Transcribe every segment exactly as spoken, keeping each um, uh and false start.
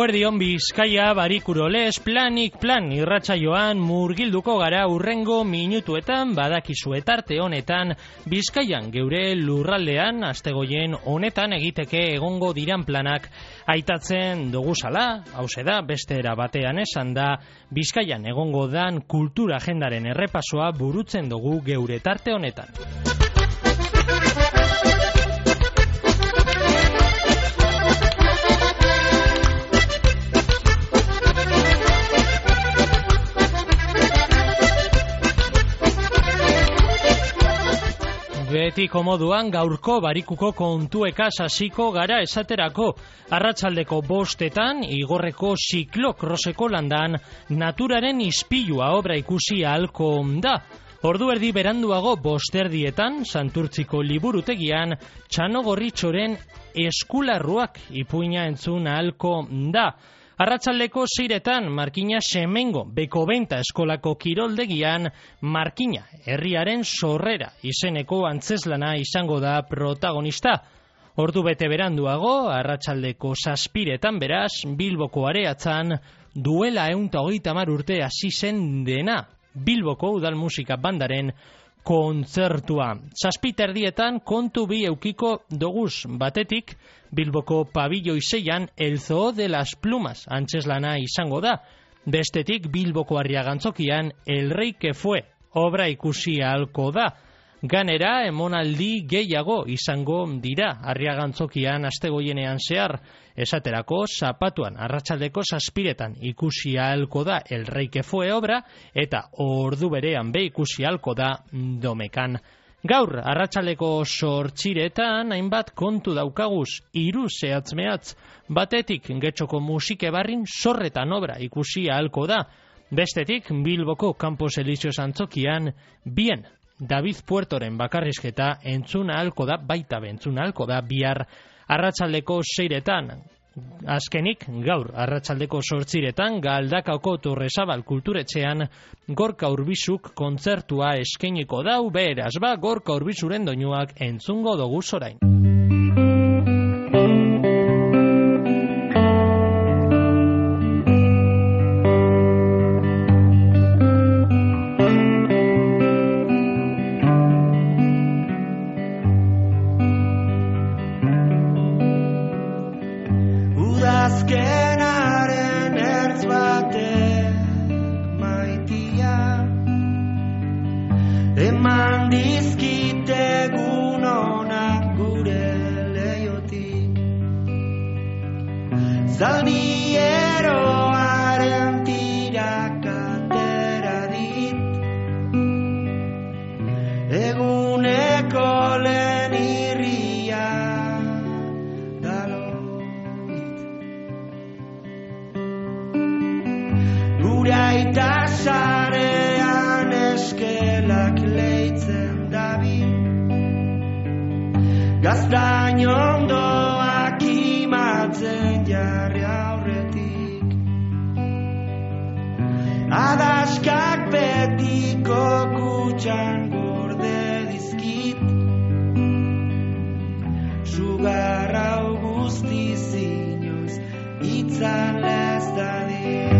Eguerdion Bizkaia barikuroles planik plan irratsaioan murgilduko gara urrengo minutuetan badakizue tarte honetan Bizkaian geure lurraldean astegoien honetan egiteke egongo diran planak aitatzen doguzala, hauze da, beste era batean esan da, Bizkaian egongo dan kultura agendaren errepasoa burutzen dugu geure tarte honetan. Betiko moduan gaurko barikuko kontuekaz hasiko gara esaterako arratsaldeko bostetan igorreko ziklokroseko landan naturaren ispilua obra ikusi ahalko da. Ordu erdi beranduago bosterdietan Santurtziko liburutegian Txanogorritxoren eskularruak ipuina entzun ahalko da. Arratsaldeko seiretan Markina Semengo Bekobenta eskolako kiroldegian Markina herriaren sorrera izeneko antzeslana izango da protagonista. Ordu bete beranduago, arratsaldeko zazpiretan beraz, Bilboko areatzan duela ehun eta hogeita hamar urte hasi zen dena Bilboko udal musika bandaren kontzertua. Zazpiterdietan kontu bi eukiko doguz batetik, Bilboko pabilloi seian El Zoo de las Plumas antzeslana izango da. Bestetik Bilboko Arriagantzokian El Rey que fue obra ikusi ahalko da. Ganera emonaldi gehiago izango dira Arriagantzokian astegoienean zehar. Esaterako zapatuan arratsaldeko zazpiretan ikusi ahalko da El Rey que fue obra eta ordu berean be ikusi ahalko da Domekan. Gaur, arratsaldeko zortziretan hainbat kontu daukaguz, hiru zehatz mehatz, batetik getxoko musike barrin zorretan obra ikusi ahalko da, bestetik Bilboko Campos Elíseos antzokian, bien, David Puertoren bakarrizketa entzun ahalko da, baita bentzun ahalko da, bihar arratsaldeko seiretan. Azkenik, gaur, arratsaldeko zortziretan, Galdakaoko Torrezabal kulturetxean Gorka Urbizuk kontzertua eskainiko dau, beraz ba, Gorka Urbizuren doinuak entzungo dugu zorain. Azkenaren ertz batek maitia eman dizkite egun onak gure leiotik zalnieroaren tirak atera dit eguneko lehen irria Aita sarean eskelak leitzen dabi Gaztain ondoak imatzen jarri aurretik Adaskak betiko kutxan gorde dizkit Sugar hau guztiz inoiz itzan ez dadin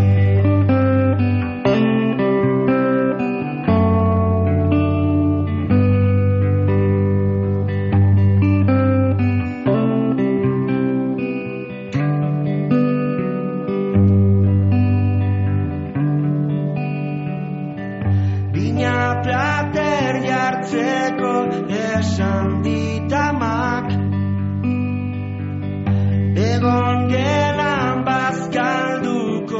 Plater jartzeko esan ditamak Egon gelan bazkalduko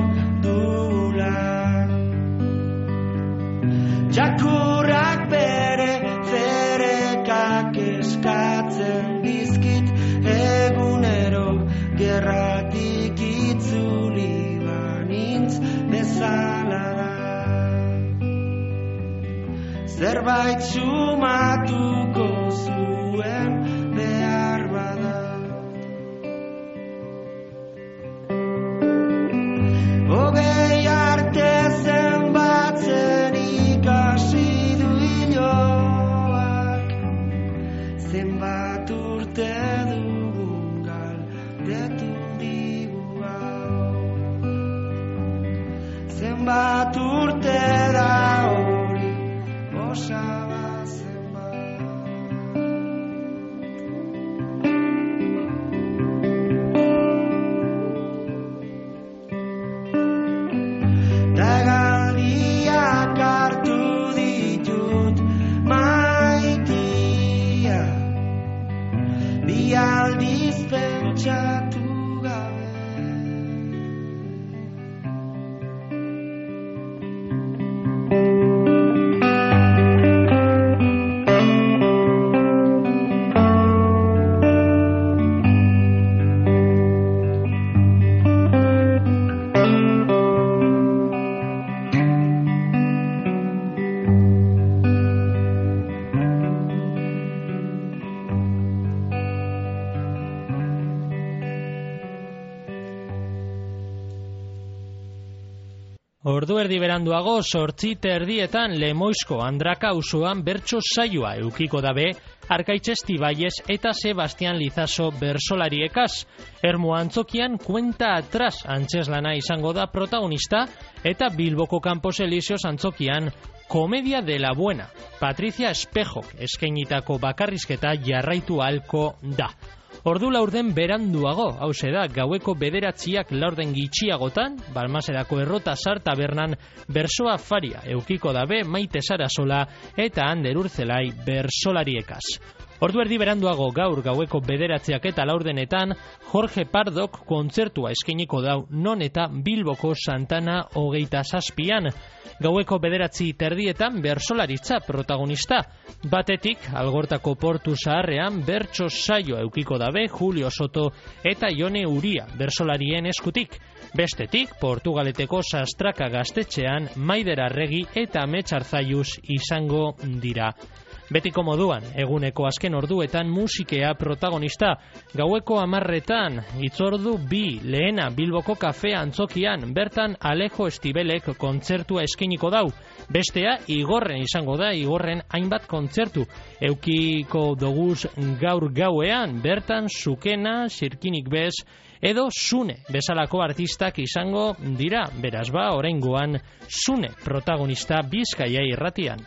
dula Txakurrak bere ferekak eskatzen dizkit Egunero gerratik itzuli banintz bezala da Zerbait sumatuko zuen behar bada Hogei arte zenbatzen ikasi du iloak Zenbat urte dugun galdetu digua bi aldiz pentsatu gabe. Ordu erdi beranduago sortzi terdietan Lemoizko Andraka auzoan bertso saioa eukiko dabe Arkaitz Estibaiez eta Sebastian Lizaso bersolariekaz. Ermu Antzokian kuenta atras antzeslana izango da protagonista eta Bilboko Campos Elíseos Antzokian Komedia de la Buena. Patricia Espejok eskainitako bakarrizketa jarraitu ahalko da. Ordu laurden beranduago, hause da, gaueko bederatziak laurden gitxiagotan, Balmasedako Errota Sar tabernan bersoa faria eukiko dabe Maite Sarasola eta Ander Urzelai bersolariekaz. Ordu erdi beranduago gaur gaueko bederatziak eta laurdenetan Jorge Pardok kontzertua eskainiko dau non eta Bilboko Santana hogeita zazpian. Gaueko bederatzi terdietan bersolaritza protagonista. Batetik, Algortako Portu Zaharrean bertso saio eukiko dabe Julio Soto eta Jone Uria bersolarien eskutik. Bestetik, Portugaleteko Sastraka gaztetxean Maider Arregi eta Amets Arzaiuz izango dira. Betiko moduan, eguneko azken orduetan musikea protagonista. Gaueko hamarretan, itzordu bi lehena Bilboko Kafe Antzokian, bertan Alejo Estibelek kontzertua eskiniko dau. Bestea, Igorren izango da, Igorren hainbat kontzertu. Eukiko doguz gaur gauean, bertan Zukena, Zirkinik Bez, edo Zune bezalako artistak izango dira. Beraz ba, oraingoan Zune protagonista Bizkaia irratian.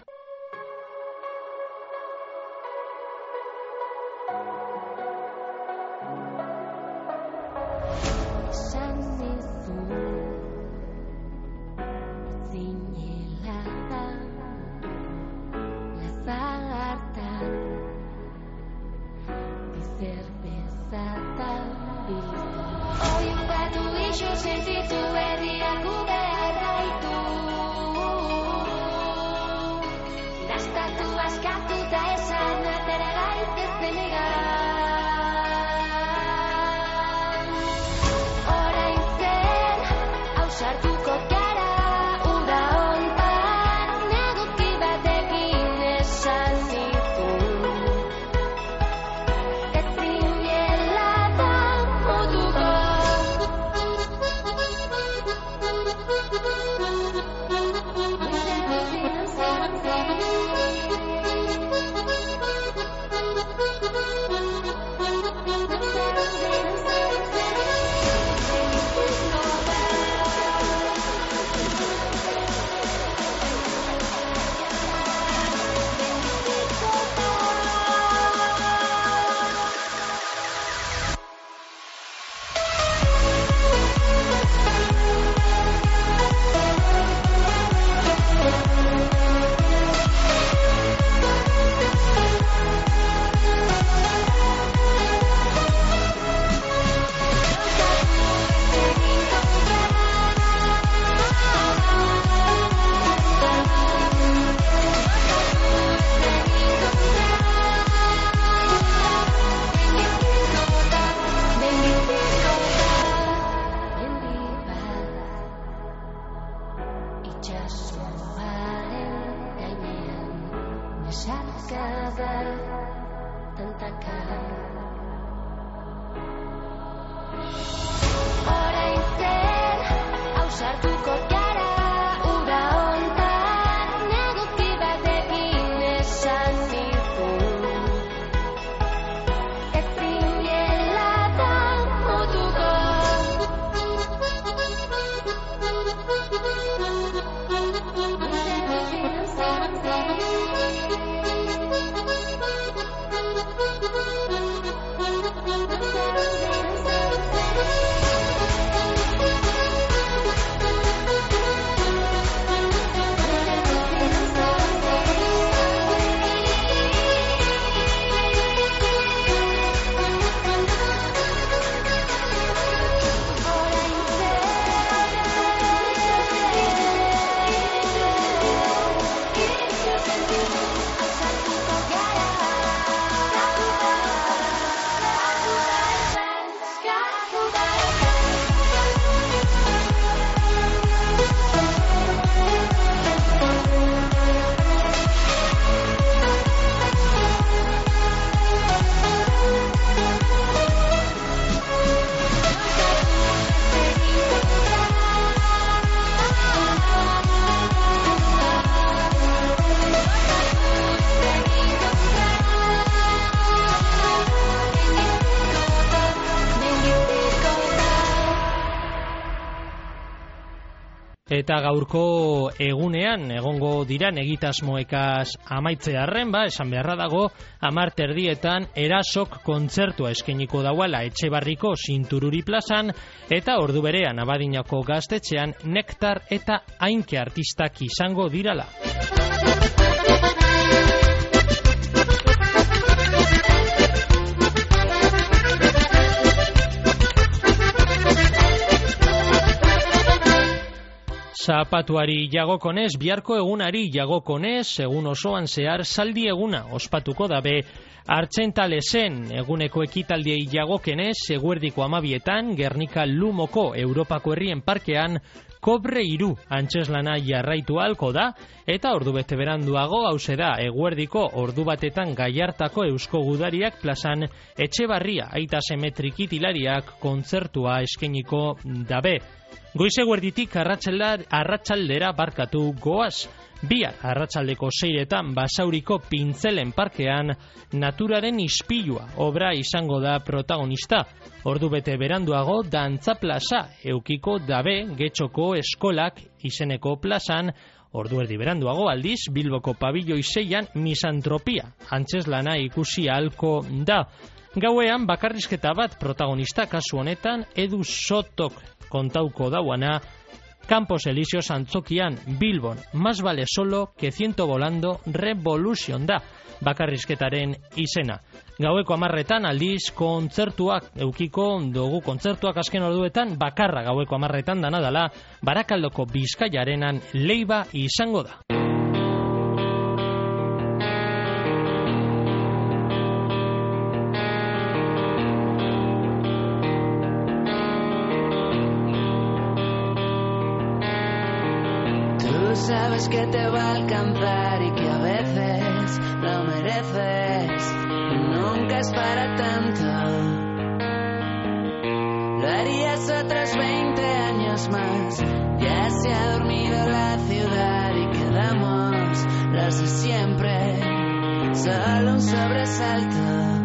Eta gaurko egunean, egongo diran egitasmoekaz amaitzearren, ba, esan beharra dago, hamar terdietan erasok kontzertua eskainiko dauala Etxebarriko Sintururi plazan, eta ordu berean Abadinako gaztetxean Nektar eta Ainke artistak izango dirala. Zapatuari jagokonez, biharko egunari jagokonez, egun osoan zehar zaldi eguna ospatuko dabe Artzentalesen eguneko ekitaldiei jagokenez, eguerdiko amabietan, Gernika Lumoko Europako Herrien Parkean, Kobre iru antzeslana jarraitu halko da, eta ordu bete beranduago hauze da, eguerdiko ordu batetan Gallartako Eusko Gudariak plazan Etxebarria aita semetrikitilariak kontzertua eskainiko dabe. Goiz eguerditik arratsaldera barkatu goaz. Bihar arratsaldeko seiretan Basauriko Pintzelen Parkean naturaren ispilua obra izango da protagonista. Ordu bete beranduago dantza plaza eukiko dabe Getxoko Eskolak izeneko plazan. Ordu erdi beranduago aldiz Bilboko Pabilloi seian Misantropia antzeslana ikusi ahalko da. Gauean bakarrizketa bat protagonista kasu honetan Edu Sotok kontauko dauana Campos Elíseos antzokian Bilbon, más vale solo que ciento volando revolution da bakarrizketaren izena. Gaueko hamarretan aldiz kontzertuak eukiko dugu kontzertuak azken orduetan bakarra gaueko hamarretan dana dala Barakaldoko Bizkaiarenan Leiba izango da. Sabes que te va a alcanzar y que a veces lo mereces, nunca es para tanto. Lo harías otros veinte años más, ya se ha dormido la ciudad y quedamos los de siempre, solo un sobresalto.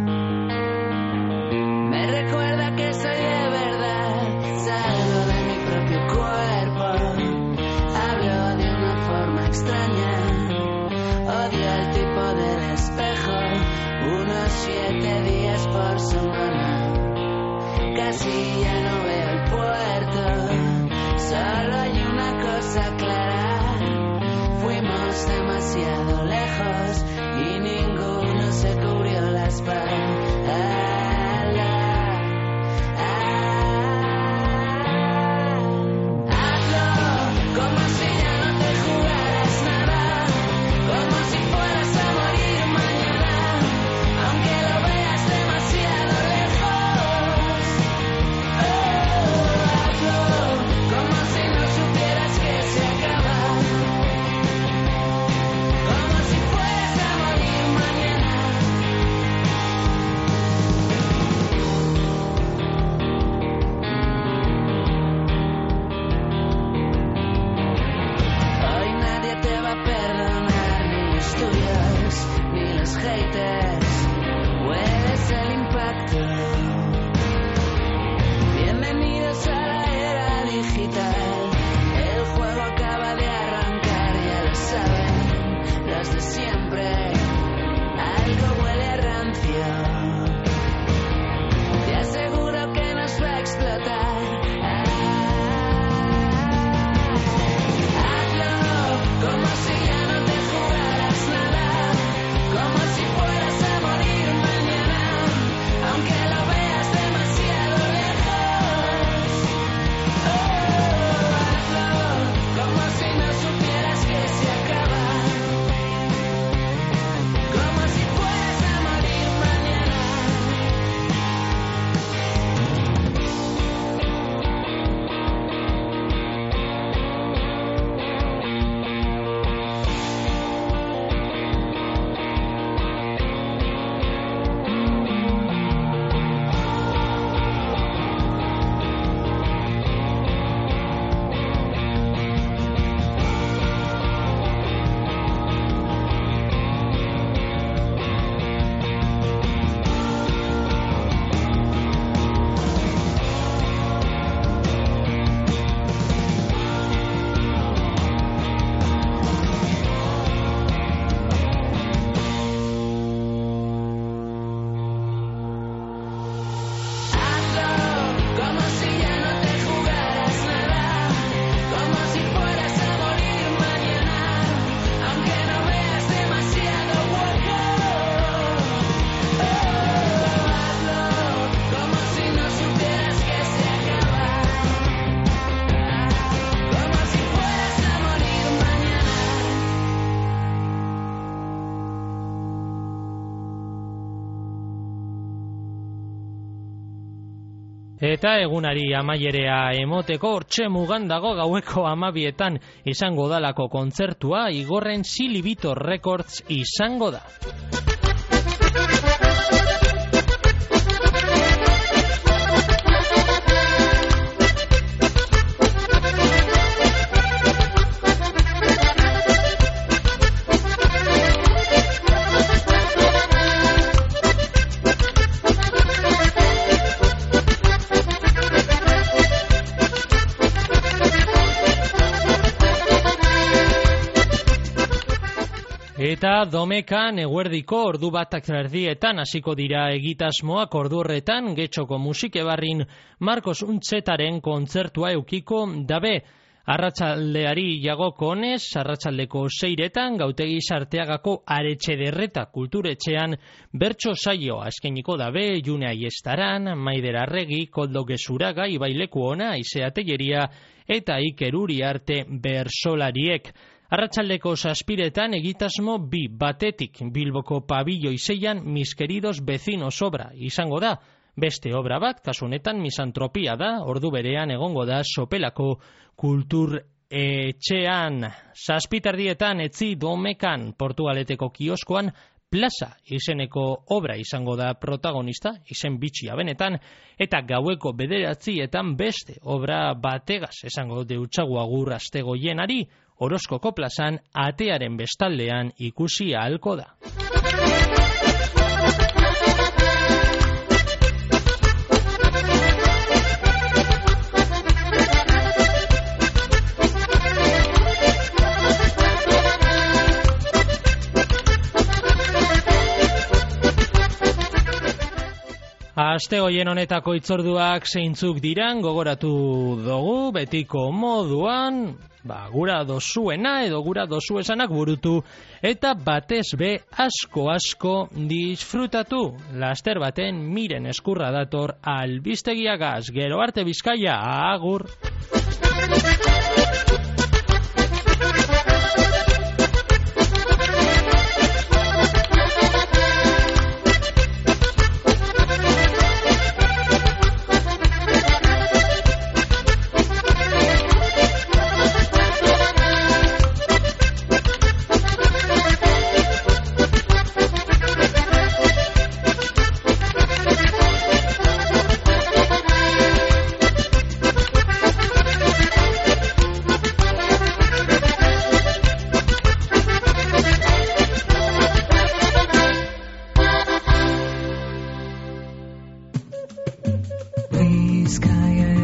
Me recuerda que soy de verdad, salgo de mi propio cuerpo. Hablo de una forma extraña, odio el tipo del espejo, unos siete días por semana. Casi ya no veo el puerto, solo hay una cosa clara, fuimos demasiado lejos y ninguno se cubrió la espalda. Oh Eta egunari amaierea emoteko hortxe mugan dago gaueko amabietan izango dalako kontzertua Igorren Silibito Records izango da. Eta Domekan eguerdiko ordu batak erdietan hasiko dira egitasmoak ordu horretan Getxoko musikebarrin Marcos Untzetaren kontzertua eukiko dabe. Arratsaldeari jagoko honez, arratsaldeko seiretan gautegi Sarteagako Aretxederreta kulturetxean bertso saioa eskainiko dabe June Aiestaran, Maider Arregi, Koldo Gezuraga, Ibaileku Ona, Iseatelleria eta Iker Uriarte bersolariek. Arratsaldeko zazpiretan egitasmo bi batetik Bilboko Pabillo Iseian Mis queridos vecinos obra izango da. Beste obra bat, kasu honetan misantropia da, ordu berean egongo da Sopelako kultur etxean. Zazpitardietan etzi Domekan Portugaleteko kioskoan Plaza izeneko obra izango da protagonista, izen bitxia benetan, eta gaueko bederatzietan beste obra bategaz esango deutzagu agur astegoienari, Orozkoko plazan atearen bestaldean ikusi ahalko da. Astegoien honetako itzorduak zeintzuk diran gogoratu dugu betiko moduan, ba, gura dozuena edo gura dozuesanak burutu eta batez be asko asko disfrutatu. Laster baten Miren Eskurra dator albistegiagaz. Gero arte Bizkaia, agur! Bizkaia